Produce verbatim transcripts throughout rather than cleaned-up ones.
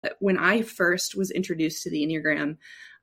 When I first was introduced to the Enneagram,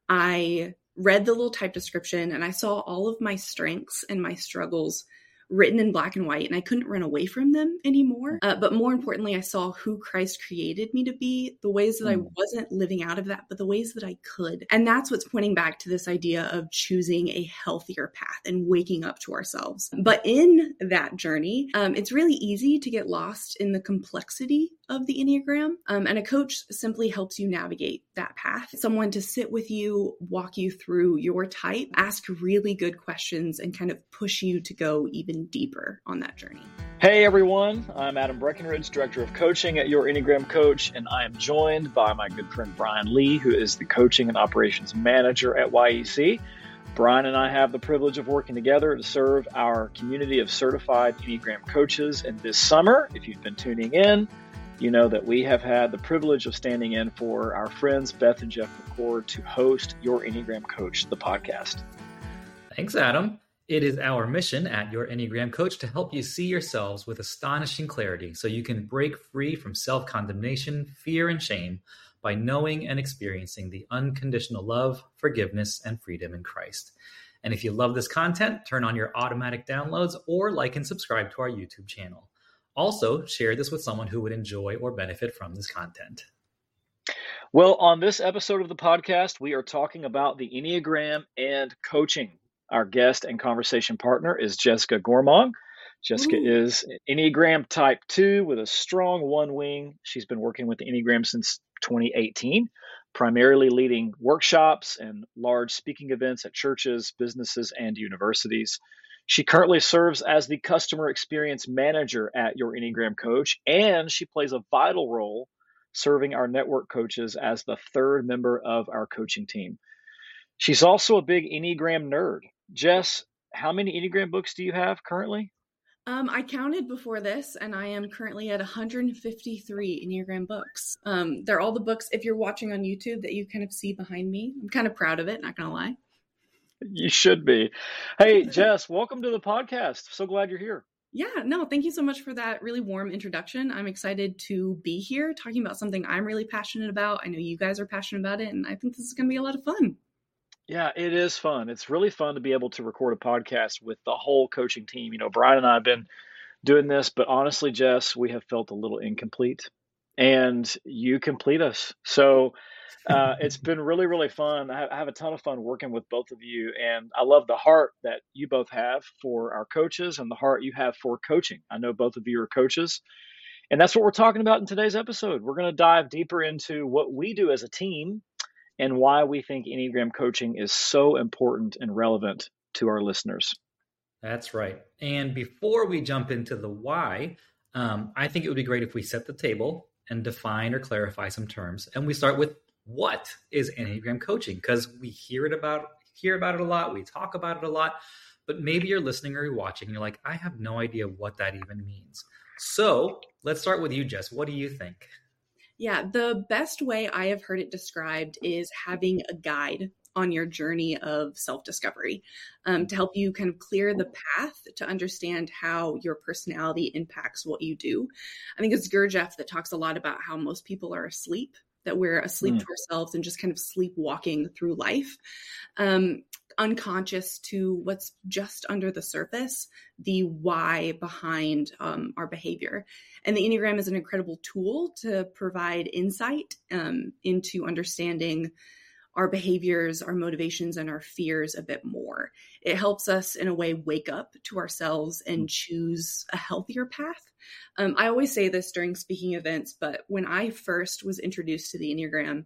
I read the little type description and I saw all of my strengths and my struggles written in black and white, and I couldn't run away from them anymore. Uh, but more importantly, I saw who Christ created me to be, the ways that mm. I wasn't living out of that, but the ways that I could. And that's what's pointing back to this idea of choosing a healthier path and waking up to ourselves. But in that journey, um, it's really easy to get lost in the complexity of the Enneagram. Um, and a coach simply helps you navigate that path. Someone to sit with you, walk you through your type, ask really good questions, and kind of push you to go even deeper on that journey. Hey everyone, I'm Adam Breckenridge, Director of Coaching at Your Enneagram Coach, and I am joined by my good friend Brian Lee, who is the Coaching and Operations Manager at Y E C. Brian and I have the privilege of working together to serve our community of certified Enneagram coaches. And this summer, if you've been tuning in, you know that we have had the privilege of standing in for our friends Beth and Jeff McCord to host Your Enneagram Coach, the podcast. Thanks, Adam. It is our mission at Your Enneagram Coach to help you see yourselves with astonishing clarity so you can break free from self-condemnation, fear, and shame by knowing and experiencing the unconditional love, forgiveness, and freedom in Christ. And if you love this content, turn on your automatic downloads or like and subscribe to our YouTube channel. Also, share this with someone who would enjoy or benefit from this content. Well, on this episode of the podcast, we are talking about the Enneagram and coaching. Our guest and conversation partner is Jessica Gormong. Jessica Ooh. is Enneagram Type two with a strong one wing. She's been working with the Enneagram since twenty eighteen, primarily leading workshops and large speaking events at churches, businesses, and universities. She currently serves as the customer experience manager at Your Enneagram Coach, and she plays a vital role serving our network coaches as the third member of our coaching team. She's also a big Enneagram nerd. Jess, how many Enneagram books do you have currently? Um, I counted before this, and I am currently at one hundred fifty-three Enneagram books. Um, they're all the books, if you're watching on YouTube, that you kind of see behind me. I'm kind of proud of it, not going to lie. You should be. Hey, Jess, welcome to the podcast. So glad you're here. Yeah, no, thank you so much for that really warm introduction. I'm excited to be here talking about something I'm really passionate about. I know you guys are passionate about it, and I think this is going to be a lot of fun. Yeah, it is fun. It's really fun to be able to record a podcast with the whole coaching team. You know, Brian and I have been doing this, but honestly, Jess, we have felt a little incomplete, and you complete us. So uh, it's been really, really fun. I have a ton of fun working with both of you, and I love the heart that you both have for our coaches and the heart you have for coaching. I know both of you are coaches, and that's what we're talking about in today's episode. We're going to dive deeper into what we do as a team and why we think Enneagram coaching is so important and relevant to our listeners. That's right. And before we jump into the why, um, I think it would be great if we set the table and define or clarify some terms. And we start with, what is Enneagram coaching? Because we hear it about hear about it a lot, we talk about it a lot, but maybe you're listening or you're watching and you're like, I have no idea what that even means. So let's start with you, Jess. What do you think? Yeah, the best way I have heard it described is having a guide on your journey of self-discovery um, to help you kind of clear the path to understand how your personality impacts what you do. I think it's Gurdjieff that talks a lot about how most people are asleep, that we're asleep mm. to ourselves and just kind of sleepwalking through life, um, unconscious to what's just under the surface, the why behind um, our behavior. And the Enneagram is an incredible tool to provide insight um, into understanding our behaviors, our motivations, and our fears a bit more. It helps us, in a way, wake up to ourselves and choose a healthier path. Um, I always say this during speaking events, but when I first was introduced to the Enneagram,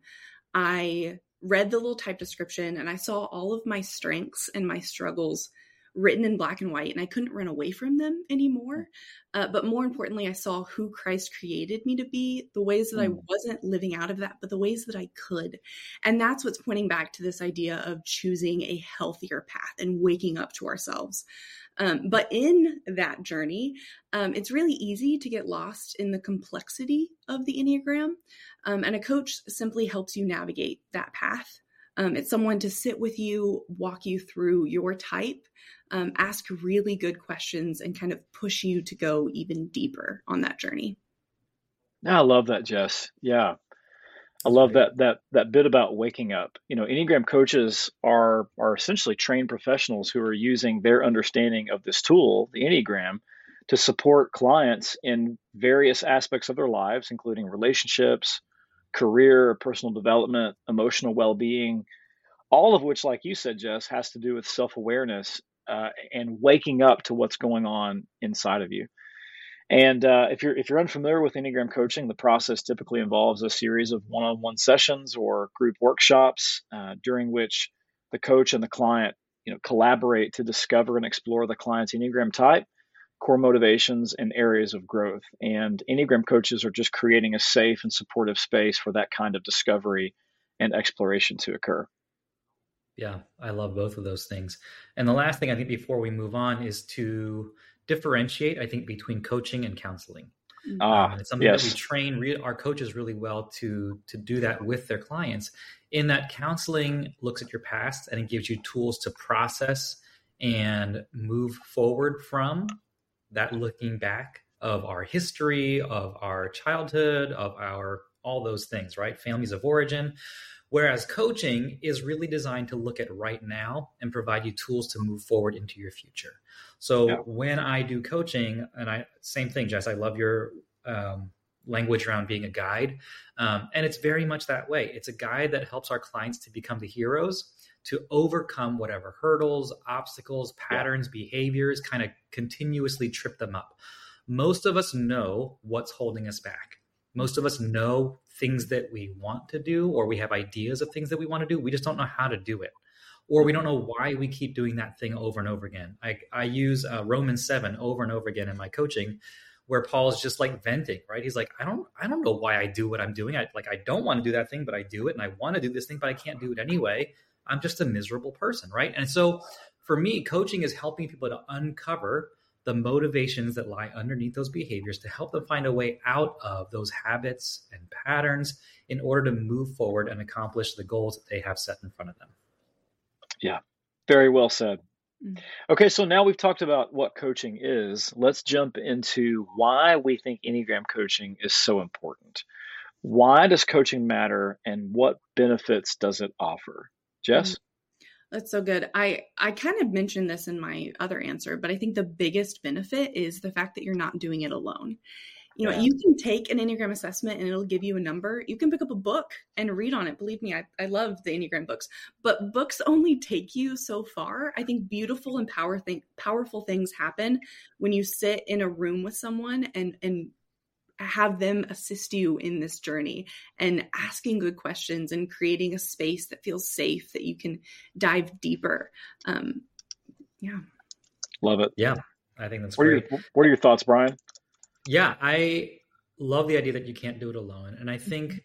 I read the little type description and I saw all of my strengths and my struggles written in black and white, and I couldn't run away from them anymore. Uh, but more importantly, I saw who Christ created me to be, the ways that I wasn't living out of that, but the ways that I could. And that's what's pointing back to this idea of choosing a healthier path and waking up to ourselves. Um, but in that journey, um, it's really easy to get lost in the complexity of the Enneagram. Um, and a coach simply helps you navigate that path. Um, it's someone to sit with you, walk you through your type, um, ask really good questions, and kind of push you to go even deeper on that journey. I love that, Jess. Yeah. I love that that that bit about waking up. You know, Enneagram coaches are are essentially trained professionals who are using their understanding of this tool, the Enneagram, to support clients in various aspects of their lives, including relationships, career, personal development, emotional well-being, all of which, like you said, Jess, has to do with self-awareness uh, and waking up to what's going on inside of you. And uh, if you're if you're unfamiliar with Enneagram coaching, the process typically involves a series of one-on-one sessions or group workshops uh, during which the coach and the client, you know, collaborate to discover and explore the client's Enneagram type, core motivations, and areas of growth. And Enneagram coaches are just creating a safe and supportive space for that kind of discovery and exploration to occur. Yeah, I love both of those things. And the last thing I think before we move on is to differentiate, I think, between coaching and counseling. Ah, um, and it's something yes. that we train re- our coaches really well to to do that with their clients. In that, counseling looks at your past and it gives you tools to process and move forward from that, looking back of our history, of our childhood, of our all those things, right? Families of origin. Whereas coaching is really designed to look at right now and provide you tools to move forward into your future. So yeah. when I do coaching, and I same thing, Jess, I love your um, language around being a guide. Um, and it's very much that way. It's a guide that helps our clients to become the heroes, to overcome whatever hurdles, obstacles, patterns, yeah. behaviors, kind of continuously trip them up. Most of us know what's holding us back. Most of us know things that we want to do, or we have ideas of things that we want to do. We just don't know how to do it, or we don't know why we keep doing that thing over and over again. I, I use uh, Romans seven over and over again in my coaching, where Paul's just like venting, right? He's like, I don't, I don't know why I do what I'm doing. I like, I don't want to do that thing, but I do it. And I want to do this thing, but I can't do it anyway. I'm just a miserable person, right? And so for me, coaching is helping people to uncover the motivations that lie underneath those behaviors to help them find a way out of those habits and patterns in order to move forward and accomplish the goals that they have set in front of them. Yeah, very well said. Okay, so now we've talked about what coaching is. Let's jump into why we think Enneagram coaching is so important. Why does coaching matter, and what benefits does it offer? Jess? That's so good. I, I kind of mentioned this in my other answer, but I think the biggest benefit is the fact that you're not doing it alone. You know, yeah. you can take an Enneagram assessment and it'll give you a number. You can pick up a book and read on it. Believe me, I, I love the Enneagram books, but books only take you so far. I think beautiful and power thing, powerful things happen when you sit in a room with someone and, and have them assist you in this journey and asking good questions and creating a space that feels safe, that you can dive deeper. Um, yeah. Love it. Yeah. I think that's what great. Are your, what are your thoughts, Brian? Yeah. I love the idea that you can't do it alone. And I think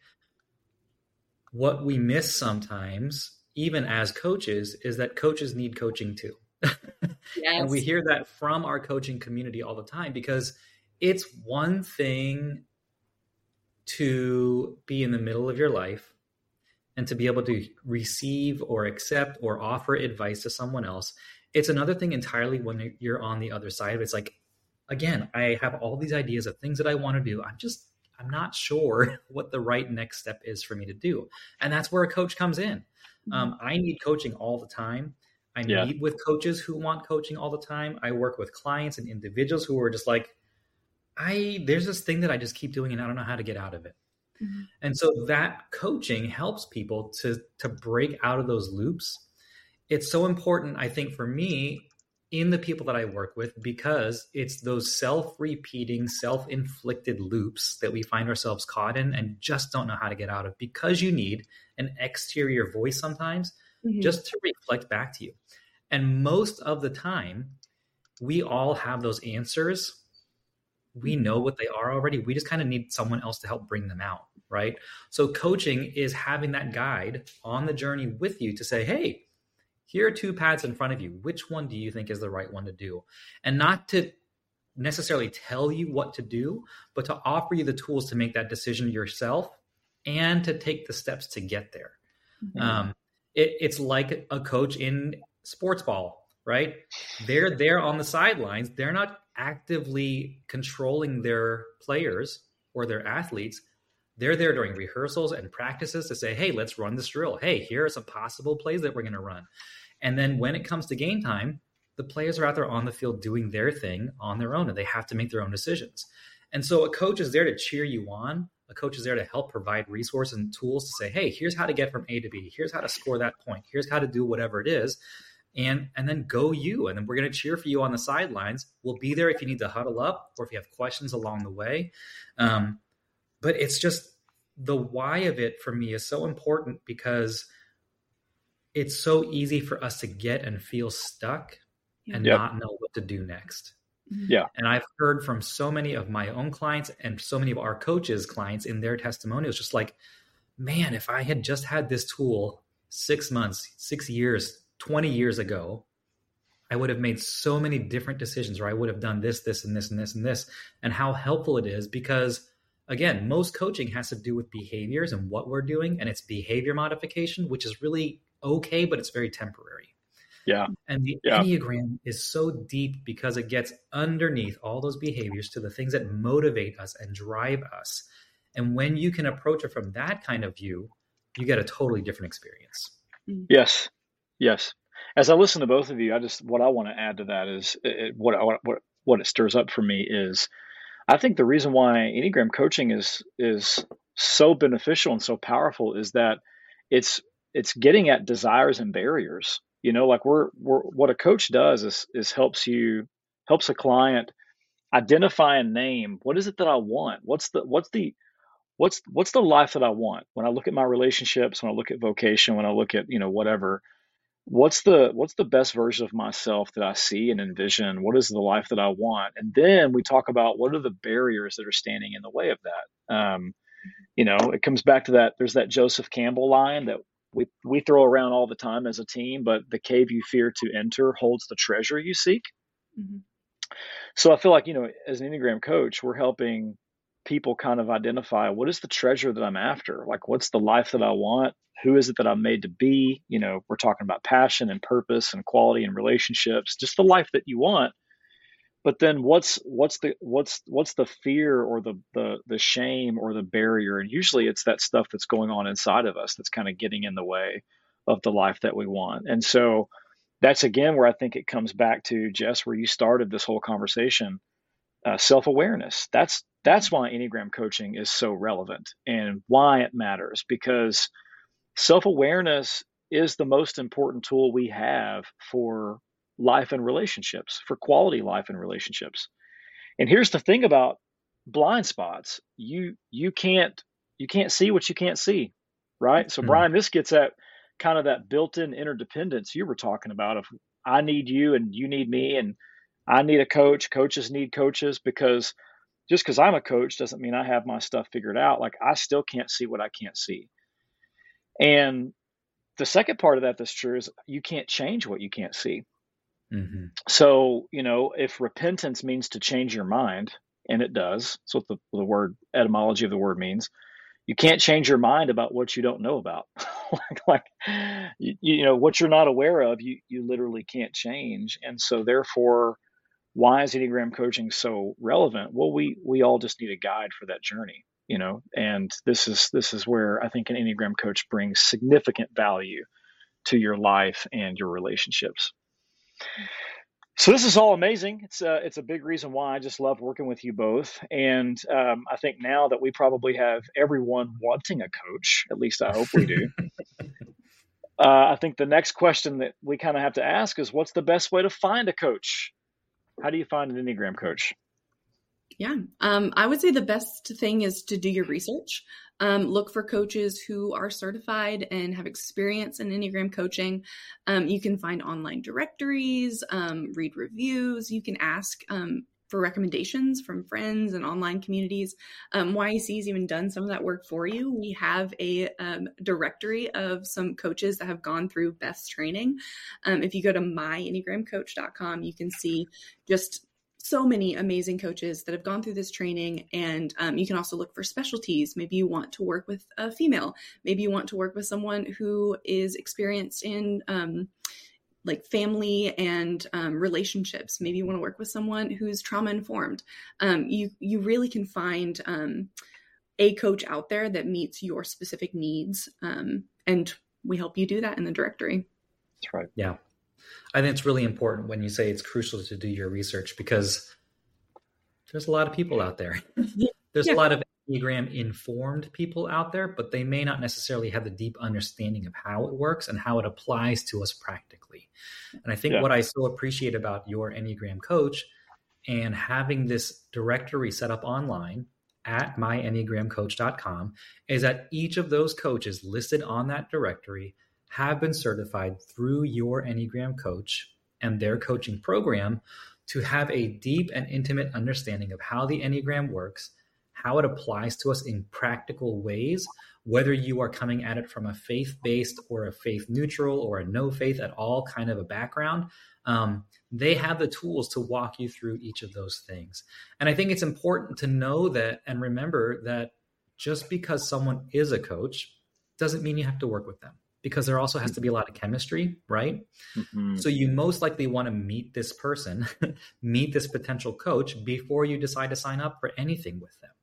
what we miss sometimes, even as coaches, is that coaches need coaching too. Yes. And we hear that from our coaching community all the time, because it's one thing to be in the middle of your life and to be able to receive or accept or offer advice to someone else. It's another thing entirely when you're on the other side of it. It's like, again, I have all these ideas of things that I want to do. I'm just, I'm not sure what the right next step is for me to do. And that's where a coach comes in. Um, I need coaching all the time. I yeah. meet with coaches who want coaching all the time. I work with clients and individuals who are just like, I, there's this thing that I just keep doing and I don't know how to get out of it. Mm-hmm. And so that coaching helps people to, to break out of those loops. It's so important, I think, for me in the people that I work with, because it's those self-repeating, self-inflicted loops that we find ourselves caught in and just don't know how to get out of, because you need an exterior voice sometimes mm-hmm. just to reflect back to you. And most of the time, we all have those answers. We know what they are already. We just kind of need someone else to help bring them out, right? So coaching is having that guide on the journey with you to say, hey, here are two paths in front of you. Which one do you think is the right one to do? And not to necessarily tell you what to do, but to offer you the tools to make that decision yourself and to take the steps to get there. Mm-hmm. Um, it, it's like a coach in sports ball, right? They're there on the sidelines. They're not actively controlling their players or their athletes, They're there during rehearsals and practices to say, hey, let's run this drill. Hey, here are some possible plays that we're going to run. And then when it comes to game time, the players are out there on the field doing their thing on their own, and they have to make their own decisions. And so a coach is there to cheer you on. A coach is there to help provide resources and tools to say, hey, here's how to get from A to B. Here's how to score that point. Here's how to do whatever it is. And, and then go you. And then we're going to cheer for you on the sidelines. We'll be there if you need to huddle up or if you have questions along the way. Um, but it's just the why of it for me is so important because it's so easy for us to get and feel stuck and yep. not know what to do next. Yeah. And I've heard from so many of my own clients and so many of our coaches' clients in their testimonials, just like, man, if I had just had this tool six months, six years, twenty years ago, I would have made so many different decisions, or I would have done this, this, and this, and this, and this, and how helpful it is because, again, most coaching has to do with behaviors and what we're doing, and it's behavior modification, which is really okay, but it's very temporary. Yeah. And the yeah. Enneagram is so deep because it gets underneath all those behaviors to the things that motivate us and drive us. And when you can approach it from that kind of view, you get a totally different experience. Yes. Yes. As I listen to both of you, I just, what I want to add to that is it, what, what, what it stirs up for me is I think the reason why Enneagram coaching is, is so beneficial and so powerful is that it's, it's getting at desires and barriers. You know, like we're, we're what a coach does is is helps you helps a client identify and name what is it that I want? What's the what's the what's what's the life that I want? When I look at my relationships, when I look at vocation, when I look at, you know, whatever, what's the what's the best version of myself that I see and envision? What is the life that I want? And then we talk about what are the barriers that are standing in the way of that. Um, you know, it comes back to that. There's that Joseph Campbell line that we we throw around all the time as a team, but the cave you fear to enter holds the treasure you seek. Mm-hmm. So I feel like, you know, as an Enneagram coach, we're helping people kind of identify what is the treasure that I'm after? Like, what's the life that I want? Who is it that I'm made to be? You know, we're talking about passion and purpose and quality and relationships, just the life that you want. But then what's what's the what's what's the fear or the the the shame or the barrier? And usually it's that stuff that's going on inside of us that's kind of getting in the way of the life that we want. And so that's again where I think it comes back to, Jess, where you started this whole conversation, uh, self-awareness. That's that's why Enneagram coaching is so relevant and why it matters, because self-awareness is the most important tool we have for life and relationships, for quality life and relationships. And here's the thing about blind spots. You you can't you can't see what you can't see, right? So mm-hmm. Brian, this gets at kind of that built-in interdependence you were talking about of I need you and you need me and I need a coach, coaches need coaches, because just because I'm a coach doesn't mean I have my stuff figured out. Like I still can't see what I can't see. And the second part of that that's true is you can't change what you can't see. Mm-hmm. So, you know, if repentance means to change your mind, and it does, that's what the, the word etymology of the word means, you can't change your mind about what you don't know about. like, like you, you know, what you're not aware of, you, you literally can't change. And so therefore, why is Enneagram coaching so relevant? Well, we, we all just need a guide for that journey, you know, and this is, this is where I think an Enneagram coach brings significant value to your life and your relationships. So this is all amazing. It's a, it's a big reason why I just love working with you both. And um, I think now that we probably have everyone wanting a coach, at least I hope we do. uh, I think the next question that we kind of have to ask is, what's the best way to find a coach? How do you find an Enneagram coach? Yeah, um, I would say the best thing is to do your research. Um, look for coaches who are certified and have experience in Enneagram coaching. Um, you can find online directories, um, read reviews. You can ask um, for recommendations from friends and online communities. Um, Y E C's even done some of that work for you. We have a um, directory of some coaches that have gone through Beth's training. Um, if you go to my enneagram coach dot com, you can see just so many amazing coaches that have gone through this training. And um, you can also look for specialties. Maybe you want to work with a female. Maybe you want to work with someone who is experienced in um, like family and um, relationships. Maybe you want to work with someone who's trauma informed. Um, you, you really can find um, a coach out there that meets your specific needs. Um, and we help you do that in the directory. That's right. Yeah. I think it's really important when you say it's crucial to do your research, because there's a lot of people out there. There's Yeah. a lot of Enneagram informed people out there, but they may not necessarily have the deep understanding of how it works and how it applies to us practically. And I think Yeah. what I so appreciate about your Enneagram coach and having this directory set up online at my enneagram coach dot com is that each of those coaches listed on that directory have been certified through your Enneagram coach and their coaching program to have a deep and intimate understanding of how the Enneagram works, how it applies to us in practical ways, whether you are coming at it from a faith-based or a faith neutral or a no faith at all kind of a background. Um, they have the tools to walk you through each of those things. And I think it's important to know that and remember that just because someone is a coach doesn't mean you have to work with them, because there also has to be a lot of chemistry, right? Mm-hmm. So you most likely want to meet this person, meet this potential coach before you decide to sign up for anything with them.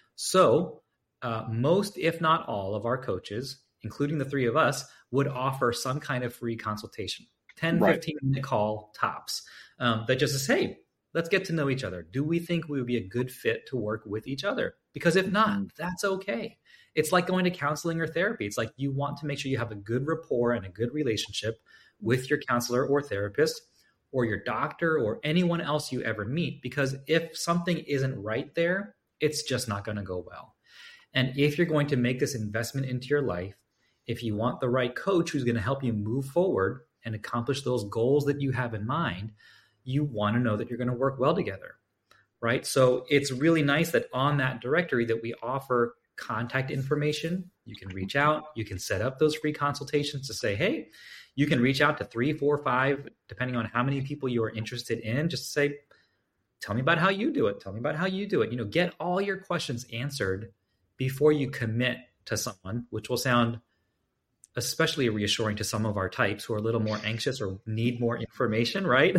So uh, most, if not all, of our coaches, including the three of us, would offer some kind of free consultation, ten, Right. fifteen minute call tops, um, that just says, hey, let's get to know each other. Do we think we would be a good fit to work with each other? Because if not, Mm-hmm. that's okay. It's like going to counseling or therapy. It's like you want to make sure you have a good rapport and a good relationship with your counselor or therapist or your doctor or anyone else you ever meet, because if something isn't right there, it's just not going to go well. And if you're going to make this investment into your life, if you want the right coach who's going to help you move forward and accomplish those goals that you have in mind, you want to know that you're going to work well together, right? So it's really nice that on that directory that we offer contact information. You can reach out, you can set up those free consultations to say, hey, you can reach out to three, four, five, depending on how many people you are interested in, just to say, tell me about how you do it. Tell me about how you do it. You know, get all your questions answered before you commit to someone, which will sound especially reassuring to some of our types who are a little more anxious or need more information, right?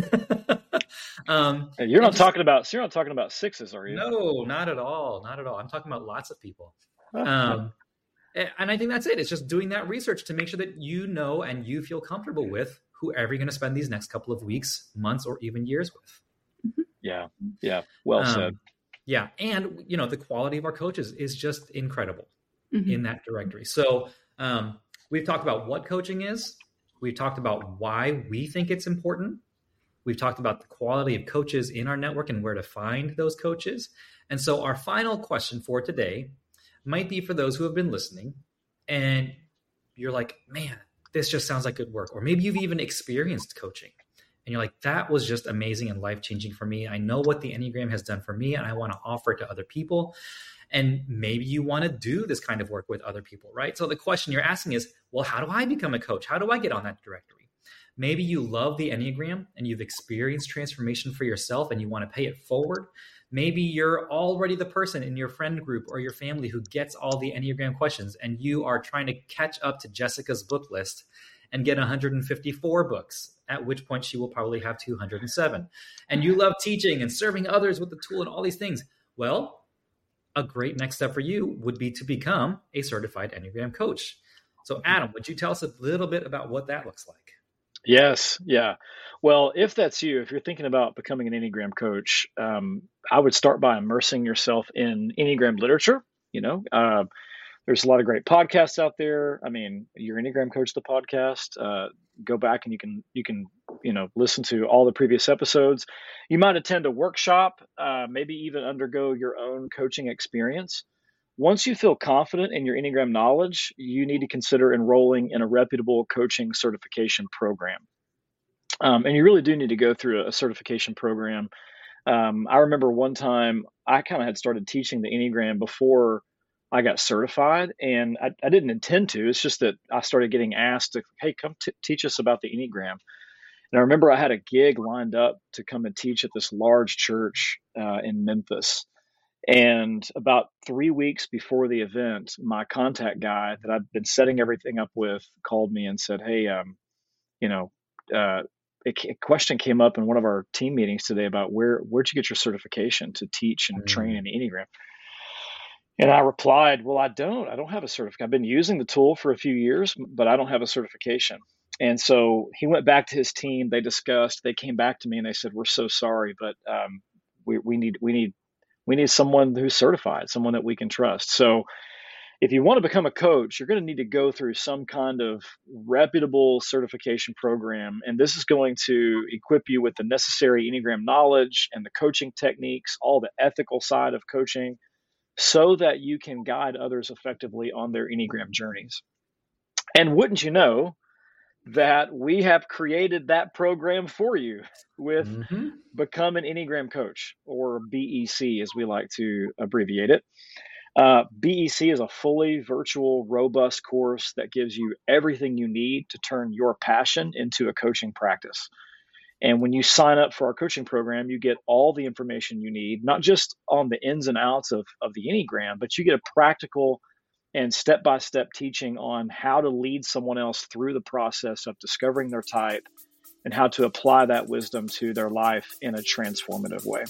um, And you're not just, talking about you're not talking about sixes, are you? No, not at all. Not at all. I'm talking about lots of people. Um, and I think that's it. It's just doing that research to make sure that you know and you feel comfortable with whoever you're going to spend these next couple of weeks, months, or even years with. Yeah. Yeah. Well um, said. Yeah. And, you know, the quality of our coaches is just incredible Mm-hmm. in that directory. So um, we've talked about what coaching is. We've talked about why we think it's important. We've talked about the quality of coaches in our network and where to find those coaches. And so our final question for today might be for those who have been listening and you're like, man, this just sounds like good work. Or maybe you've even experienced coaching and you're like, that was just amazing and life-changing for me. I know what the Enneagram has done for me and I want to offer it to other people. And maybe you want to do this kind of work with other people, right? So the question you're asking is, well, how do I become a coach? How do I get on that directory? Maybe you love the Enneagram and you've experienced transformation for yourself and you want to pay it forward. Maybe you're already the person in your friend group or your family who gets all the Enneagram questions and you are trying to catch up to Jessica's book list and get one hundred fifty-four books, at which point she will probably have two hundred seven. And you love teaching and serving others with the tool and all these things. Well, a great next step for you would be to become a certified Enneagram coach. So Adam, would you tell us a little bit about what that looks like? Yes. Yeah. Well, if that's you, if you're thinking about becoming an Enneagram coach, um, I would start by immersing yourself in Enneagram literature. You know, uh, there's a lot of great podcasts out there. I mean, your Enneagram Coach, the podcast, uh, go back and you can, you can, you know, listen to all the previous episodes. You might attend a workshop, uh, maybe even undergo your own coaching experience. Once you feel confident in your Enneagram knowledge, you need to consider enrolling in a reputable coaching certification program. Um, and you really do need to go through a certification program. Um, I remember one time I kind of had started teaching the Enneagram before I got certified, and I, I didn't intend to. It's just that I started getting asked, to, hey, come t- teach us about the Enneagram. And I remember I had a gig lined up to come and teach at this large church uh, in Memphis. And about three weeks before the event, my contact guy that I've been setting everything up with called me and said, hey, um, you know, uh, a, a question came up in one of our team meetings today about where, where'd you get your certification to teach and train in the Enneagram? And I replied, well, I don't, I don't have a certificate. I've been using the tool for a few years, but I don't have a certification. And so he went back to his team. They discussed, they came back to me and they said, we're so sorry, but um, we, we need, we need, we need someone who's certified, someone that we can trust. So if you want to become a coach, you're going to need to go through some kind of reputable certification program. And this is going to equip you with the necessary Enneagram knowledge and the coaching techniques, all the ethical side of coaching, so that you can guide others effectively on their Enneagram journeys. And wouldn't you know that we have created that program for you with mm-hmm. Become an Enneagram Coach, or B E C as we like to abbreviate it. Uh, B E C is a fully virtual, robust course that gives you everything you need to turn your passion into a coaching practice. And when you sign up for our coaching program, you get all the information you need, not just on the ins and outs of, of the Enneagram, but you get a practical and step-by-step teaching on how to lead someone else through the process of discovering their type and how to apply that wisdom to their life in a transformative way.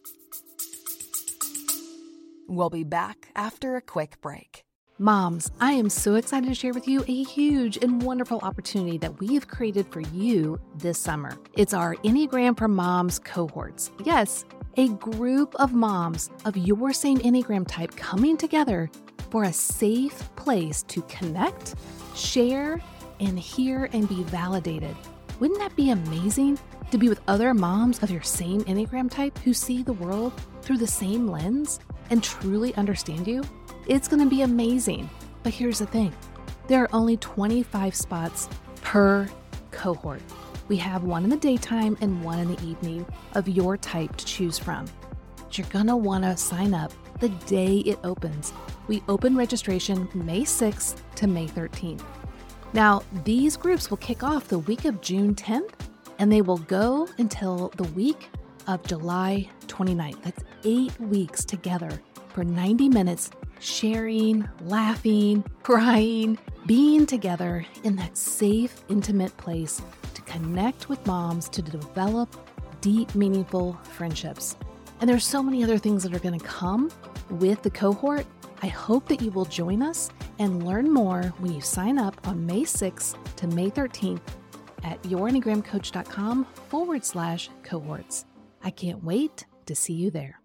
We'll be back after a quick break. Moms, I am so excited to share with you a huge and wonderful opportunity that we have created for you this summer. It's our Enneagram for Moms cohorts. Yes, a group of moms of your same Enneagram type coming together for a safe place to connect, share, and hear and be validated. Wouldn't that be amazing to be with other moms of your same Enneagram type who see the world through the same lens and truly understand you? It's going to be amazing. But here's the thing. There are only twenty-five spots per cohort. We have one in the daytime and one in the evening of your type to choose from. But you're going to want to sign up the day it opens. We open registration May sixth to May thirteenth. Now, these groups will kick off the week of June tenth, and they will go until the week of July twenty-ninth. That's eight weeks together for ninety minutes, sharing, laughing, crying, being together in that safe, intimate place to connect with moms, to develop deep, meaningful friendships. And there's so many other things that are going to come with the cohort. I hope that you will join us and learn more when you sign up on May sixth to May thirteenth at yourenneagramcoach.com forward slash cohorts. I can't wait to see you there.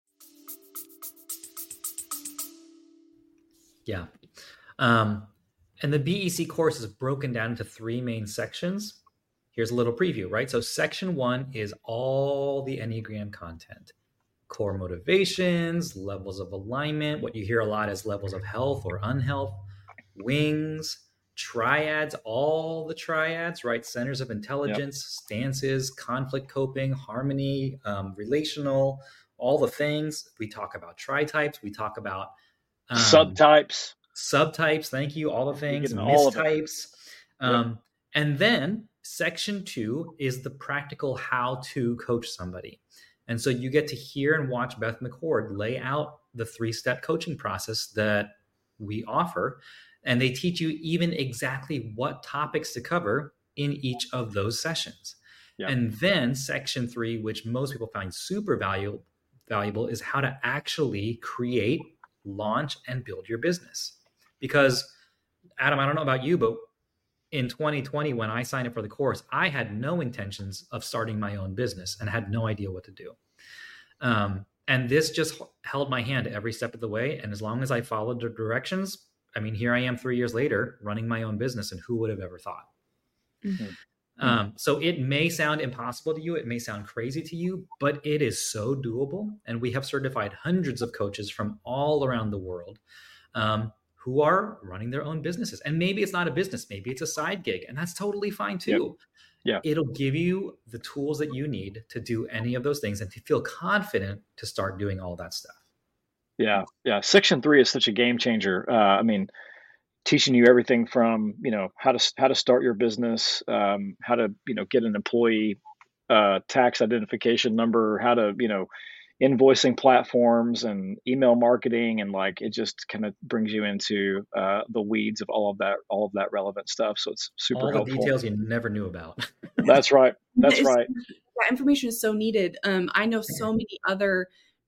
Yeah. Um, and the B E C course is broken down into three main sections. Here's a little preview, right? So section one is all the Enneagram content. Core motivations, levels of alignment, what you hear a lot is levels of health or unhealth, wings, triads, all the triads, right? Centers of intelligence, yep. Stances, conflict coping, harmony, um, relational, all the things. We talk about tri-types. We talk about um, subtypes. Subtypes, thank you, all the things, mistypes. Um, yep. And then section two is the practical how to coach somebody. And so you get to hear and watch Beth McCord lay out the three-step coaching process that we offer. And they teach you even exactly what topics to cover in each of those sessions. Yeah. And then section three, which most people find super valuable, valuable, is how to actually create, launch, and build your business. Because, Adam, I don't know about you, but in twenty twenty, when I signed up for the course, I had no intentions of starting my own business and had no idea what to do. Um, and this just held my hand every step of the way. And as long as I followed the directions, I mean, here I am three years later running my own business, and who would have ever thought? Mm-hmm. Um, so it may sound impossible to you. It may sound crazy to you, but it is so doable. And we have certified hundreds of coaches from all around the world um, who are running their own businesses. And maybe it's not a business, maybe it's a side gig, and that's totally fine too. Yep. Yeah. It'll give you the tools that you need to do any of those things and to feel confident to start doing all that stuff. Yeah. Yeah. Section three is such a game changer. Uh, I mean, teaching you everything from, you know, how to, how to start your business, um, how to, you know, get an employee uh, tax identification number, how to, you know, invoicing platforms and email marketing. And like, it just kind of brings you into uh, the weeds of all of that, all of that relevant stuff. So it's super all helpful. All the details you never knew about. That's right. That's right. That information is so needed. Um, I know so many other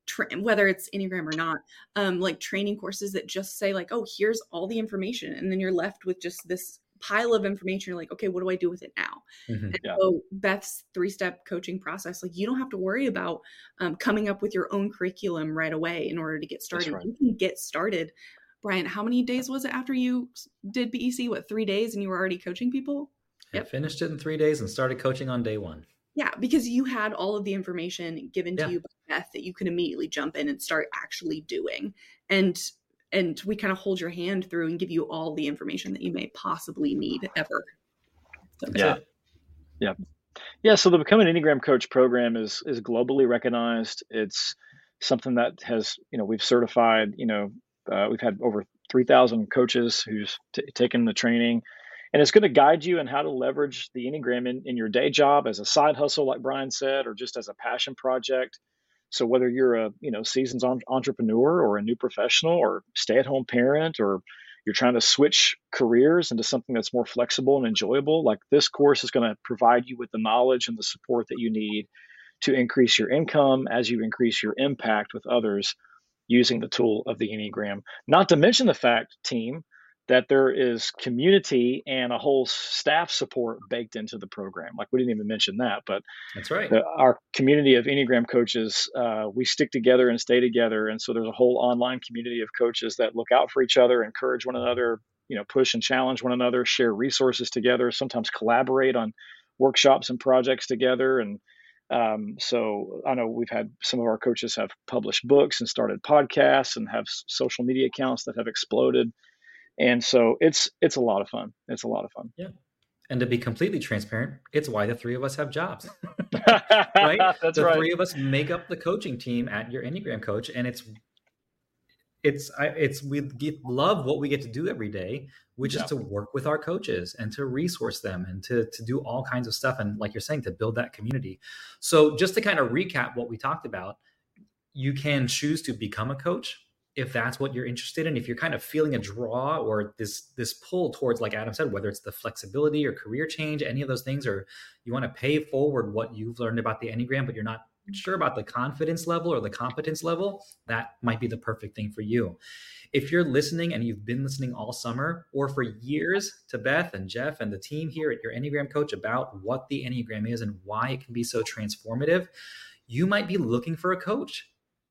tra- whether it's Enneagram or not, um, like training courses that just say like, oh, here's all the information. And then you're left with just this pile of information. You're like, okay, what do I do with it now? Mm-hmm. And Yeah. so Beth's three-step coaching process, like you don't have to worry about um, coming up with your own curriculum right away in order to get started. right. You can get started. Brian, how many days was it after you did B E C? What, three days and you were already coaching people? Yep. I finished it in three days and started coaching on day one. Yeah, because you had all of the information given to Yeah. you by Beth that you could immediately jump in and start actually doing. And and we kind of hold your hand through and give you all the information that you may possibly need ever. So, Yeah. Yeah. Yeah. So the Become an Enneagram Coach program is is globally recognized. It's something that has, you know, we've certified, you know, uh, we've had over three thousand coaches who's t- taken the training. And it's going to guide you in how to leverage the Enneagram in, in your day job as a side hustle, like Brian said, or just as a passion project. So whether you're a you know seasoned en- entrepreneur or a new professional or stay-at-home parent, or you're trying to switch careers into something that's more flexible and enjoyable, like this course is going to provide you with the knowledge and the support that you need to increase your income as you increase your impact with others using the tool of the Enneagram. Not to mention the fact, team, that there is community and a whole staff support baked into the program. Like we didn't even mention that, but That's right. the, our community of Enneagram coaches, uh, we stick together and stay together. And so there's a whole online community of coaches that look out for each other, encourage one another, you know, push and challenge one another, share resources together, sometimes collaborate on workshops and projects together. And um, so I know we've had some of our coaches have published books and started podcasts and have s- social media accounts that have exploded. And so it's it's a lot of fun. It's a lot of fun. Yeah. And to be completely transparent, it's why the three of us have jobs, right? That's the right. three of us make up the coaching team at Your Enneagram Coach. And it's, it's, I, it's, we get, love what we get to do every day, which Yeah. is to work with our coaches and to resource them and to, to do all kinds of stuff. And like you're saying, to build that community. So just to kind of recap what we talked about, you can choose to become a coach if that's what you're interested in. If you're kind of feeling a draw or this this pull towards, like Adam said, whether it's the flexibility or career change, any of those things, or you want to pay forward what you've learned about the Enneagram, but you're not sure about the confidence level or the competence level, that might be the perfect thing for you. If you're listening and you've been listening all summer or for years to Beth and Jeff and the team here at Your Enneagram Coach about what the Enneagram is and why it can be so transformative, you might be looking for a coach.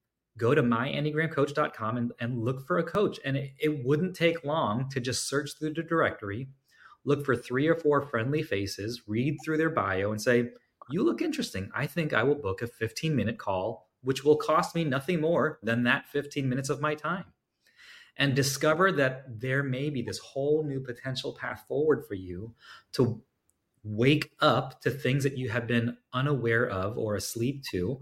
Go to my enneagram coach dot com and, and look for a coach. And it, it wouldn't take long to just search through the directory, look for three or four friendly faces, read through their bio and say, you look interesting. I think I will book a fifteen minute call, which will cost me nothing more than that fifteen minutes of my time. And discover that there may be this whole new potential path forward for you to wake up to things that you have been unaware of or asleep to,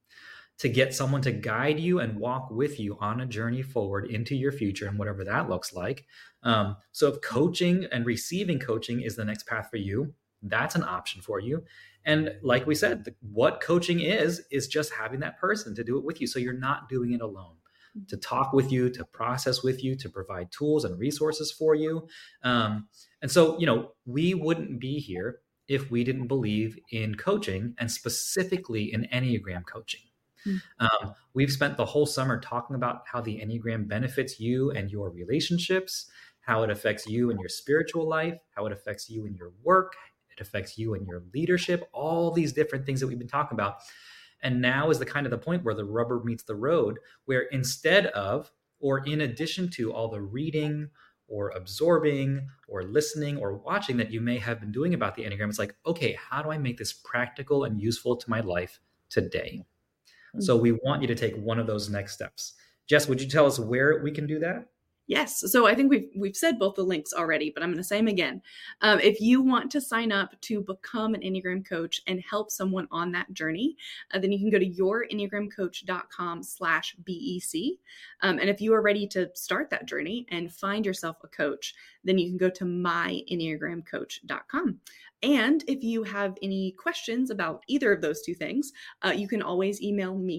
to get someone to guide you and walk with you on a journey forward into your future and whatever that looks like. Um, so if coaching and receiving coaching is the next path for you, that's an option for you. And like we said, the, what coaching is, is just having that person to do it with you. So you're not doing it alone, to talk with you, to process with you, to provide tools and resources for you. Um, and so, you know, we wouldn't be here if we didn't believe in coaching and specifically in Enneagram coaching. Um, we've spent the whole summer talking about how the Enneagram benefits you and your relationships, how it affects you in your spiritual life, how it affects you in your work, it affects you in your leadership, all these different things that we've been talking about. And now is the kind of the point where the rubber meets the road, where instead of, or in addition to all the reading or absorbing or listening or watching that you may have been doing about the Enneagram, it's like, okay, how do I make this practical and useful to my life today? So we want you to take one of those next steps. Jess, would you tell us where we can do that? Yes. So I think we've we've said both the links already, but I'm going to say them again. Um, if you want to sign up to become an Enneagram coach and help someone on that journey, uh, then you can go to your enneagram coach dot com slash B E C. Um, and if you are ready to start that journey and find yourself a coach, then you can go to my enneagram coach dot com. And if you have any questions about either of those two things, uh, you can always email me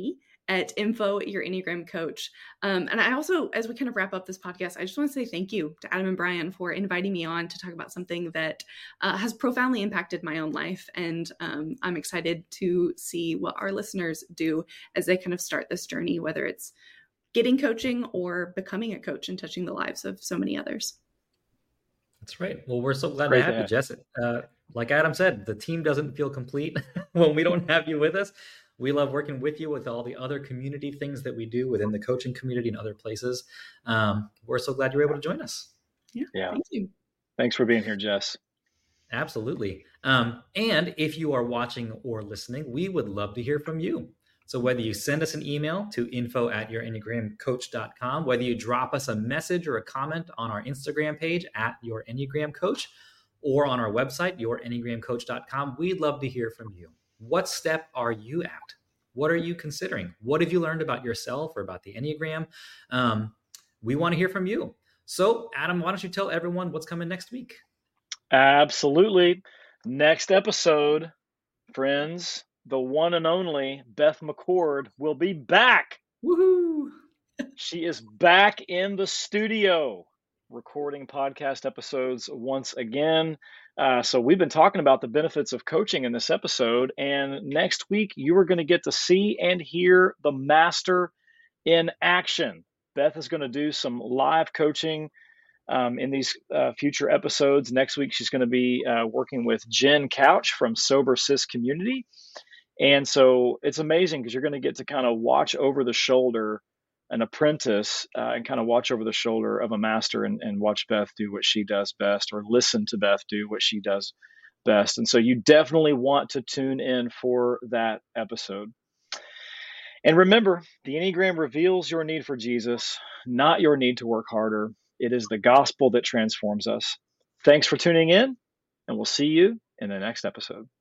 at info at your Enneagram coach. Um, and I also, as we kind of wrap up this podcast, I just want to say thank you to Adam and Brian for inviting me on to talk about something that uh, has profoundly impacted my own life. And um, I'm excited to see what our listeners do as they kind of start this journey, whether it's getting coaching or becoming a coach and touching the lives of so many others. That's right. Well, we're so glad Great to have to you, Jess. Uh, like Adam said, the team doesn't feel complete when we don't have you with us. We love working with you with all the other community things that we do within the coaching community and other places. Um, we're so glad you're able to join us. Yeah, Yeah. Thank you. Thanks for being here, Jess. Absolutely. Um, and if you are watching or listening, we would love to hear from you. So whether you send us an email to info at your enneagram coach dot com, whether you drop us a message or a comment on our Instagram page at Your Enneagram Coach, or on our website, your enneagram coach dot com, we'd love to hear from you. What step are you at? What are you considering? What have you learned about yourself or about the Enneagram? Um, we want to hear from you. So Adam, why don't you tell everyone what's coming next week? Absolutely. Next episode, friends, the one and only Beth McCord will be back. Woohoo! She is back in the studio recording podcast episodes once again. Uh, so we've been talking about the benefits of coaching in this episode. And next week, you are going to get to see and hear the master in action. Beth is going to do some live coaching um, in these uh, future episodes. Next week, she's going to be uh, working with Jen Couch from Sober Sis Community. And so it's amazing because you're going to get to kind of watch over the shoulder an apprentice uh, and kind of watch over the shoulder of a master and, and watch Beth do what she does best, or listen to Beth do what she does best. And so you definitely want to tune in for that episode. And remember, the Enneagram reveals your need for Jesus, not your need to work harder. It is the gospel that transforms us. Thanks for tuning in, and we'll see you in the next episode.